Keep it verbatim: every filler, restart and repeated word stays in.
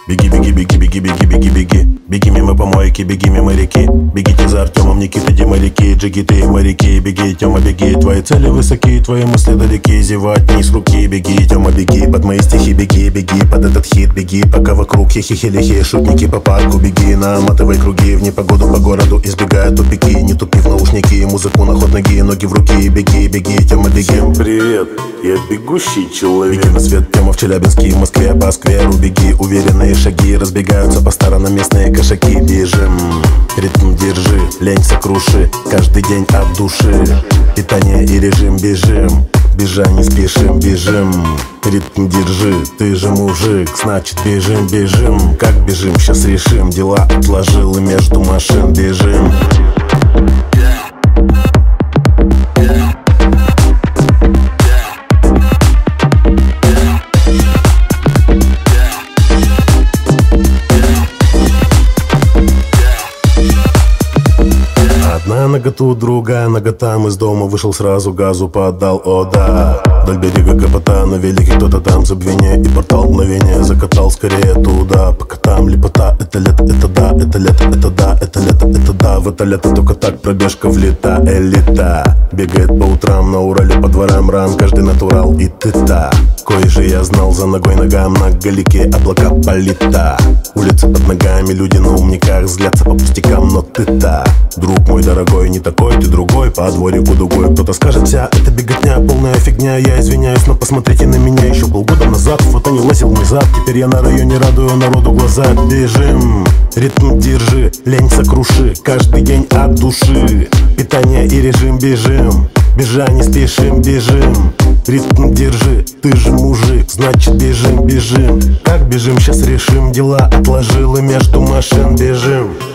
Беги, беги, беги, беги, беги, беги, беги. Беги мимо помойки, беги мимо реки. Бегите за Артемом, Никита, Дима, реки. Джигиты и моряки, беги, Тема, беги. Твои цели высоки, твои мысли далеки. Зевать не с руки, беги, Тема, беги. Под мои стихи беги, беги, под этот хит беги. Пока вокруг хихи-хи-лихи, шутники по парку беги. Наматывай круги, в непогоду по городу, избегая тупики. Не тупи в наушники, музыку на ход ноги. Ноги в руки, беги, беги, Тема, беги. Всем привет, я бегущий человек. Беги на свет, Тема, в Челябинске, в Москве, по скверу беги. Уверенные шаги, разбегаются по сторонам местные кошаки. Бежим, ритм держи, лень сокруши. Каждый день от души, питание и режим. Бежим, бежа не спешим, бежим. Ритм держи, ты же мужик, значит бежим, бежим. Как бежим, сейчас решим. Дела отложил и между машин бежим. Одна наготу друга, нагота, из дома вышел сразу, газу поддал, о да. Вдоль берега гопота, на велике кто-то там забвение и портал мгновения закатал скорее туда. Пока там лепота, это лето, это да, это лето, это да, это лето, это да. В это лето только так пробежка влета, элита бегает по утрам на Урале по дворам ран, каждый натурал и ты-то. Кое же я знал, за ногой нога, многоликие облака полита. Улицы под ногами, люди на умниках злятся по пустякам, но ты-то, друг мой дорогой, не такой, ты другой, по дворику дугой. Кто-то скажет, вся эта беготня полная фигня. Я извиняюсь, но посмотрите на меня. Еще полгода назад фото не лазил мой зад. Теперь я на районе радую народу глаза. Бежим, ритм держи, лень сокруши. Каждый день от души, питание и режим. Бежим, бежа не спешим, бежим. Ритм держи, ты же мужик, значит бежим, бежим. Как бежим, сейчас решим. Дела отложил и между машин бежим.